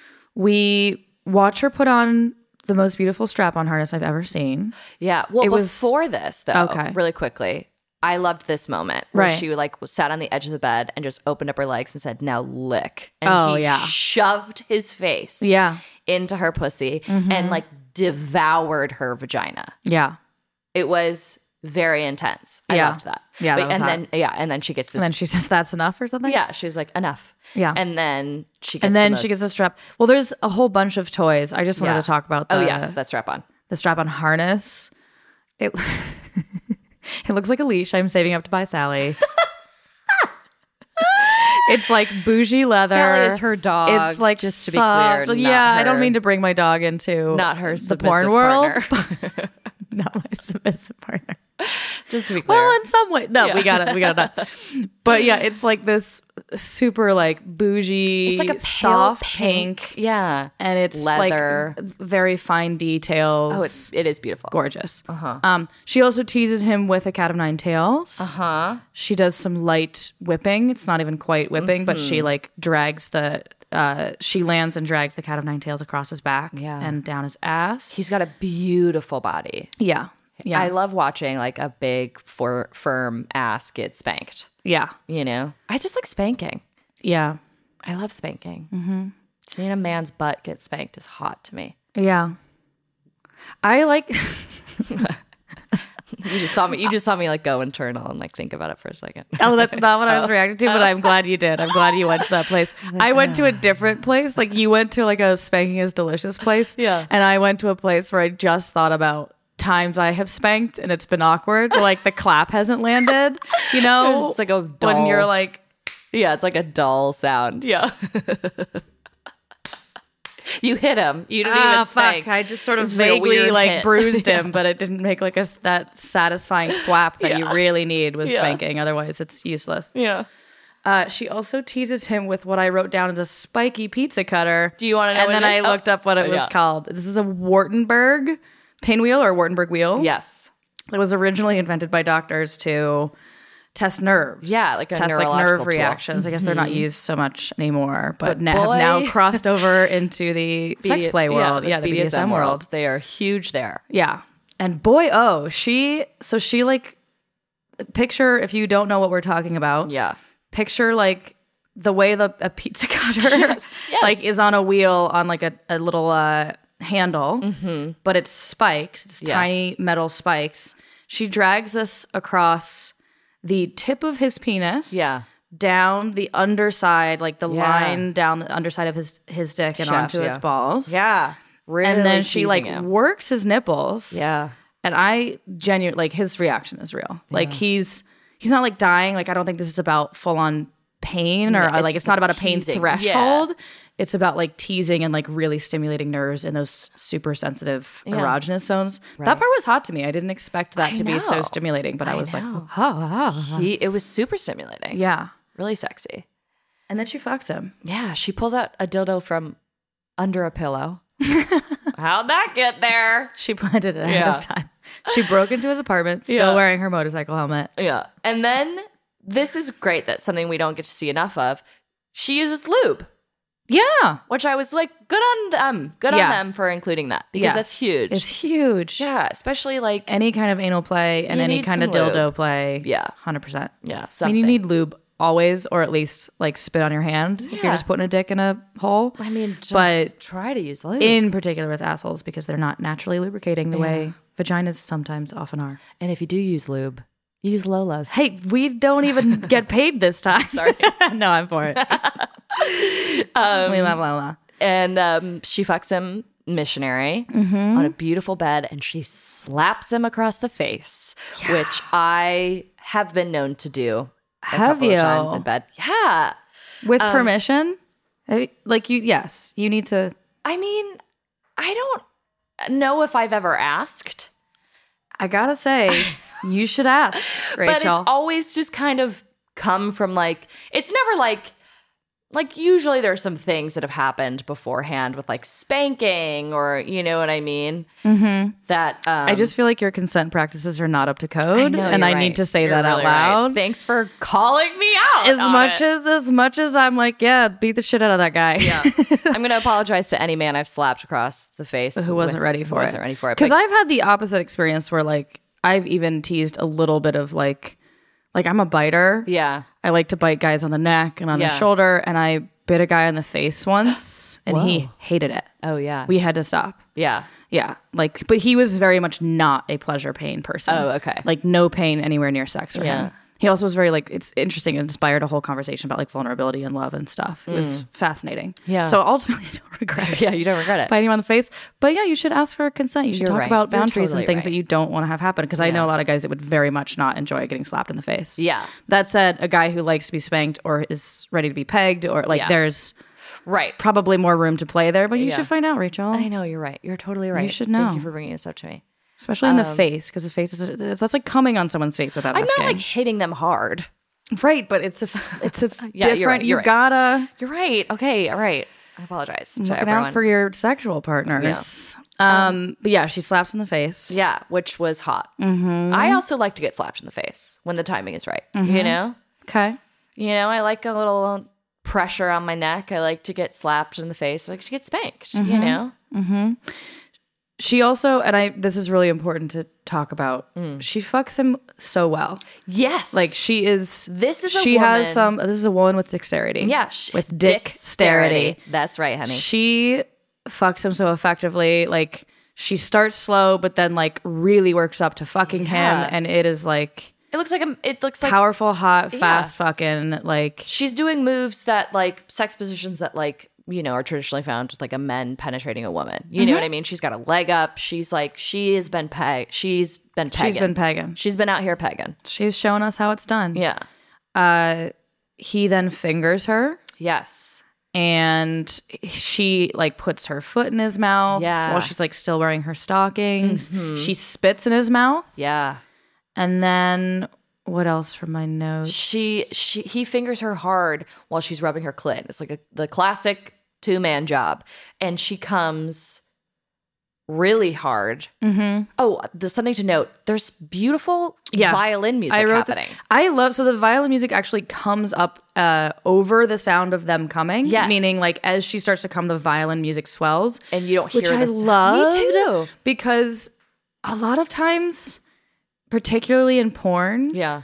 We watch her put on the most beautiful strap-on harness I've ever seen. Yeah. Well, before this, though, really quickly, I loved this moment where she like sat on the edge of the bed and just opened up her legs and said, "Now lick." And he shoved his face into her pussy and like devoured her vagina. Yeah. It was very intense. I loved that. Yeah, that was hot. And then she gets this. And then she says, "That's enough," or something. Yeah, she's like, "Enough." Yeah, and then she gets. She gets a strap. Well, there's a whole bunch of toys. I just wanted to talk about. That strap on. The strap on harness. It it looks like a leash. I'm saving up to buy Sally. It's like bougie leather. Sally is her dog. It's like just soft. to be clear. Yeah, I don't mean to bring my dog into not her the porn world. Not my submissive partner. Just to be clear. Well, in some way. No, we got it. But yeah, it's like this super like bougie, it's like a pale soft pink. Yeah. And it's leather. like very fine details. Oh, it is beautiful. Gorgeous. She also teases him with a cat of nine tails. She does some light whipping. It's not even quite whipping, but she like drags she lands and drags the cat of nine tails across his back and down his ass. He's got a beautiful body. Yeah. I love watching like a big, firm ass get spanked. Yeah. You know? I just like spanking. Yeah. I love spanking. Mm-hmm. Seeing a man's butt get spanked is hot to me. Yeah. I like... You just saw me like go internal and like think about it for a second. Oh, that's not what I was reacting to, but I'm glad you did. I'm glad you went to that place. I went to a different place. Like you went to like a spanking is delicious place. Yeah. And I went to a place where I just thought about times I have spanked and it's been awkward. Where, like the clap hasn't landed, you know? It's just like a dull, when you're like... Yeah, it's like a dull sound. Yeah. You hit him. You didn't even spank. Fuck. I just sort of It's like a vaguely weird like hit. bruised him, but it didn't make like that satisfying thwap that you really need with spanking. Otherwise, it's useless. Yeah. She also teases him with what I wrote down as a spiky pizza cutter. Do you want to know And what then it is? I looked up what it was called. This is a Wartenberg pinwheel or Wartenberg wheel. Yes. It was originally invented by doctors to test nerves. Yeah, like a test like neurological nerve tool. reactions. I guess they're not used so much anymore, but, But have now boy- crossed over into the sex play world. Yeah, the BDSM world. They are huge there. Yeah. And boy, she like, picture, if you don't know what we're talking about, Yeah. picture like the way a pizza cutter like is on a wheel on like a little handle, but it's spikes. It's tiny metal spikes. She drags us across the tip of his penis. Yeah. Down the underside, like the line down the underside of his dick and Shaft, onto his balls. Yeah. Really And then she like teasing him. works his nipples. Yeah. And I genuinely like his reaction is real. Like he's not like dying. Like I don't think this is about full on pain or No, like it's not about a pain teasing. threshold. It's about like teasing and like really stimulating nerves in those super sensitive erogenous zones. That part was hot to me. I didn't expect that to be so know. stimulating, but I was like, It was super stimulating. yeah. Really sexy. And then she fucks him. Yeah. She pulls out a dildo from under a pillow. How'd that get there? She planned it ahead of time. She broke into his apartment, still wearing her motorcycle helmet. Yeah. And then this is great. That's something we don't get to see enough of. She uses lube, Yeah. which I was like, good on them. Good on Yeah. them for including that because Yes. that's huge. It's huge. Yeah. Especially like, Any kind of anal play and You any need kind of some dildo lube. play. Yeah. 100%. yeah, I mean, something. you need lube always, or at least like spit on your hand if you're just putting a dick in a hole. I mean, just but try to use lube. in particular with assholes because they're not naturally lubricating the way vaginas sometimes often are. And if you do use lube, use Lola's. Hey, we don't even get paid this time. Sorry. No, I'm for it. We love Lola. And she fucks him missionary on a beautiful bed and she slaps him across the face, which I have been known to do a Have couple you? of times in bed. Yeah. With permission? Like you need to. I mean, I don't know if I've ever asked, I gotta say, you should ask, Rachel. but it's always just kind of come from like, it's never like usually there's some things that have happened beforehand with like spanking or you know what I mean? Mm-hmm. That I just feel like your consent practices are not up to code, know, and you're I right. need to say You're that out really right. loud. Thanks for calling me out. As much as I'm like, yeah, beat the shit out of that guy. Yeah. I'm going to apologize to any man I've slapped across the face who wasn't ready for it. Wasn't ready for it. Because but- I've had the opposite experience where like I've even teased a little bit of like I'm a biter. yeah. I like to bite guys on the neck and on the Yeah. shoulder, and I bit a guy on the face once, and he hated it. Oh yeah. We had to stop. yeah. Yeah, like, but he was very much not a pleasure pain person. Oh, okay. Like no pain anywhere near sex for Yeah. him. He also was very like, it's interesting. It inspired a whole conversation about like vulnerability and love and stuff. It was fascinating. Yeah. So ultimately, I don't regret it. Yeah, you don't regret it. Biting him on the face. But yeah, you should ask for consent. You should You're talk right. about You're boundaries totally and things right. that you don't want to have happen. Because I know a lot of guys that would very much not enjoy getting slapped in the face. Yeah. That said, a guy who likes to be spanked or is ready to be pegged or like Yeah. there's Right. probably more room to play there. But you Yeah. should find out, Rachel. I know you're right. You're totally right. should Thank know. you for bringing this up to me. Especially in the face, because the face that's like coming on someone's face without I'm asking. not like hitting them hard. Right, but it's a Yeah, different. you're right, you right. gotta You're right. Okay, all right. I apologize to looking everyone. out for your sexual partners. But yeah, she slaps in the face. Yeah, which was hot. I also like to get slapped in the face when the timing is right. You know? Okay. You know, I like a little pressure on my neck. I like to get slapped in the face. I like to get spanked, you know? She also, and this is really important to talk about. She fucks him so well. Yes. Like she is. This is a she has woman- This is a woman with dexterity. Yeah. with dexterity. That's right, honey. She fucks him so effectively. Like she starts slow, but then like really works up to fucking him, and it is like It looks like powerful, hot, fast fucking. Like she's doing moves that like sex positions that like, you know, are traditionally found with like a man penetrating a woman. You know what I mean? She's got a leg up. She's like, she's been pegging. she's been pegging. She's been out here pegging. She's showing us how it's done. Yeah. He then fingers her. Yes. And she like puts her foot in his mouth while she's like still wearing her stockings. She spits in his mouth. Yeah. And then what else from my notes? He fingers her hard while she's rubbing her clit. It's like the classic 2-man job. And she comes really hard. Oh, there's something to note. There's beautiful violin music happening. I love, so the violin music actually comes up over the sound of them coming. Yes. Meaning like as she starts to come, the violin music swells. And you don't hear which I this. love. Me too. Because a lot of times, particularly in porn, Yeah.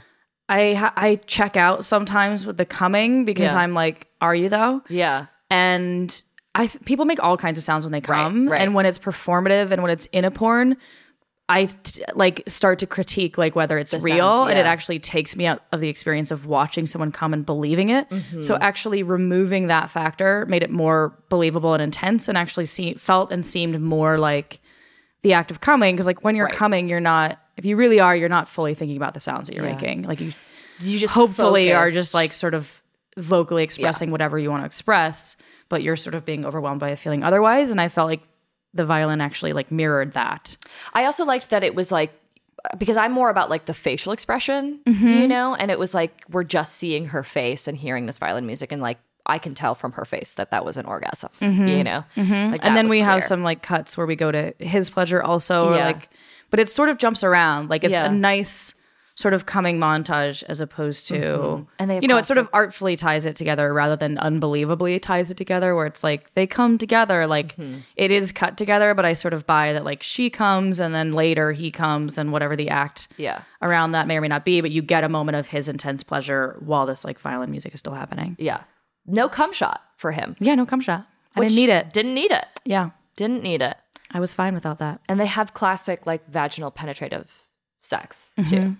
I check out sometimes with the coming because I'm like, are you though? Yeah. And people make all kinds of sounds when they come, right. and when it's performative and when it's in a porn, I like start to critique like whether it's real, sound, and it yeah. actually takes me out of the experience of watching someone come and believing it. So actually removing that factor made it more believable and intense, and actually felt and seemed more like the act of coming, because like when you're coming, you're not. If you really are, you're not fully thinking about the sounds that you're making. Like you just hopefully are focused. just like sort of vocally expressing whatever you want to express, but you're sort of being overwhelmed by a feeling otherwise. And I felt like the violin actually like mirrored that. I also liked that it was like, because I'm more about like the facial expression, you know, and it was like we're just seeing her face and hearing this violin music, and like I can tell from her face that was an orgasm, you know. Like, And then we have clear. some like cuts where we go to his pleasure also, or Yeah. like, but it sort of jumps around. Like it's Yeah. a nice sort of coming montage as opposed to, And they have you know, it sort of classic- artfully ties it together rather than unbelievably ties it together, where it's like they come together, like it is cut together, but I sort of buy that like she comes and then later he comes and whatever the act around that may or may not be, but you get a moment of his intense pleasure while this like violin music is still happening. Yeah. No cum shot for him. Yeah, no cum shot. I Which didn't need it. Didn't need it. Yeah, Didn't need it. I was fine without that. And they have classic like vaginal penetrative sex too.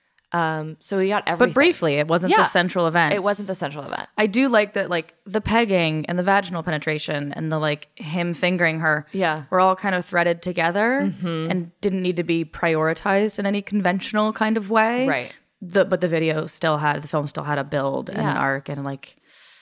So we got everything. But briefly, it wasn't the Yeah. central event. It wasn't the central event. I do like that, like the pegging and the vaginal penetration and the like him fingering her. Yeah. were all kind of threaded together and didn't need to be prioritized in any conventional kind of way. Right. But the film still had a build and an Yeah. arc and like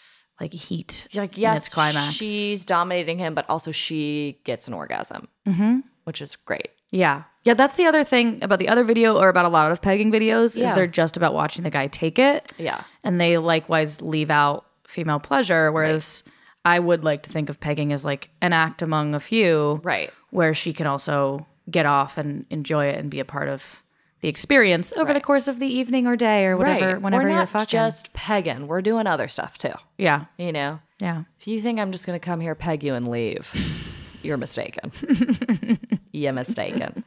heat. Like, in yes, its climax. she's dominating him, but also she gets an orgasm, which is great. Yeah. That's the other thing about the other video, or about a lot of pegging videos, is Yeah. they're just about watching the guy take it. Yeah. And they likewise leave out female pleasure, whereas I would like to think of pegging as like an act among a few, Right. where she can also get off and enjoy it and be a part of the experience over the course of the evening or day or whatever, whenever We're you're not fucking. just pegging. We're doing other stuff too. Yeah. You know? Yeah. If you think I'm just going to come here, peg you, and leave, you're mistaken. You're mistaken.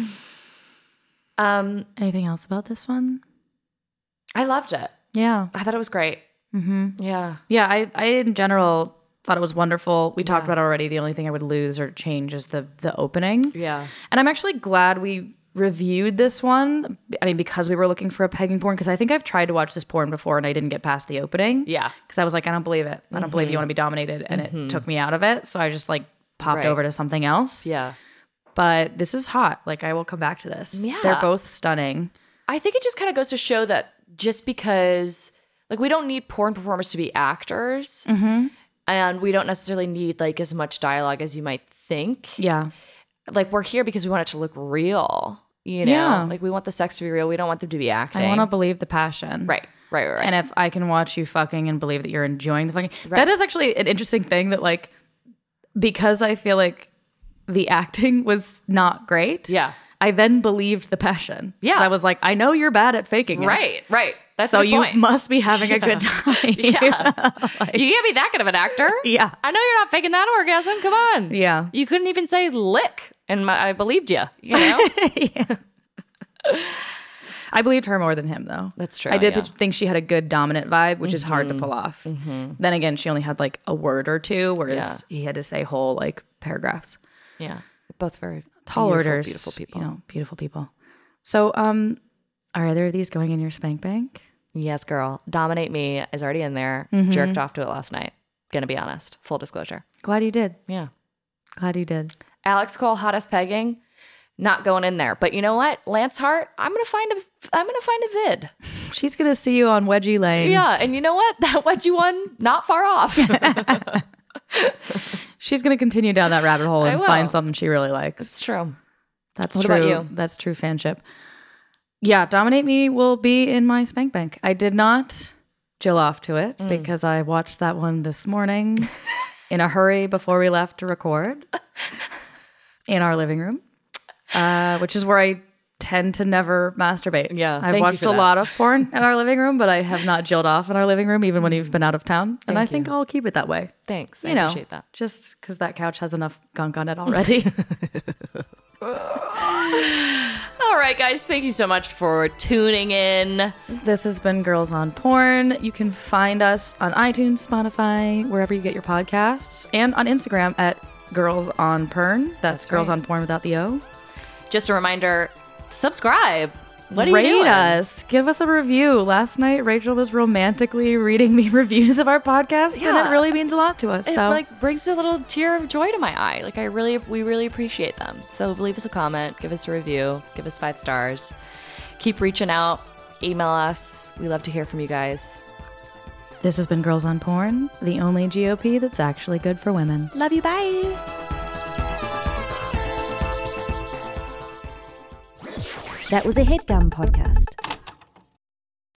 Anything else about this one? I loved it. Yeah. I thought it was great. Yeah. Yeah. I in general thought it was wonderful. We talked about it already. The only thing I would lose or change is the opening. Yeah. And I'm actually glad we reviewed this one. I mean, because we were looking for a pegging porn, because I think I've tried to watch this porn before and I didn't get past the opening. Yeah. Because I was like, I don't believe it. I don't believe you want to be dominated. And it took me out of it. So I just like popped Right. over to something else. Yeah. But this is hot. Like, I will come back to this. Yeah. They're both stunning. I think it just kind of goes to show that just because, like, we don't need porn performers to be actors, and we don't necessarily need like as much dialogue as you might think. Yeah. like we're here because we want it to look real, you know? Yeah. Like we want the sex to be real. We don't want them to be acting. I want to believe the passion. Right. And if I can watch you fucking and believe that you're enjoying the fucking, that is actually an interesting thing that like, because I feel like the acting was not great. Yeah. I then believed the passion. Yeah. 'Cause I was like, I know you're bad at faking it. Right. That's so the you point. must be having a good time. Yeah. You can't be that good of an actor. Yeah. I know you're not faking that orgasm. Come on. Yeah. You couldn't even say lick, and I believed you. You know? I believed her more than him, though. That's true. I did yeah. think she had a good dominant vibe, which is hard to pull off. Then again, she only had like a word or two, whereas he had to say whole like paragraphs. Yeah. Both very Tall beautiful, orders. beautiful people. You know, beautiful people. So, are either of these going in your spank bank? Yes, girl. Dominate Me is already in there. Jerked off to it last night. Gonna be honest. Full disclosure. Glad you did. Yeah. Glad you did. Alex Cole, Hottest Pegging, not going in there. But you know what? Lance Hart, I'm gonna find a vid. She's gonna see you on Wedgie Lane. Yeah, and you know what? That wedgie one, not far off. She's gonna continue down that rabbit hole and will. find something she really likes. It's true. That's What true. about you? That's true fanship. Yeah, Dominate Me will be in my spank bank. I did not Jill off to it because I watched that one this morning in a hurry before we left to record in our living room, which is where I tend to never masturbate. Yeah, I've thank you watched for a that. lot of porn in our living room, but I have not Jilled off in our living room, even when you've been out of town. And I think I'll keep it that way. Thanks. I You know, appreciate that. just because that couch has enough gunk on it already. All right, guys. Thank you so much for tuning in. This has been Girls on Porn. You can find us on iTunes, Spotify, wherever you get your podcasts, and on Instagram at Girls on Porn. That's Girls on Porn without the O. Just a reminder, subscribe. What are Rate you doing? us. Give us a review. Last night, Rachel was romantically reading me reviews of our podcast, and Yeah. it really means a lot to us. It So like brings a little tear of joy to my eye. Like we really appreciate them. So leave us a comment, give us a review, give us 5 stars. Keep reaching out, email us. We love to hear from you guys. this has been Girls on Porn, the only GOP that's actually good for women. Love you. Bye. That was a HeadGum podcast.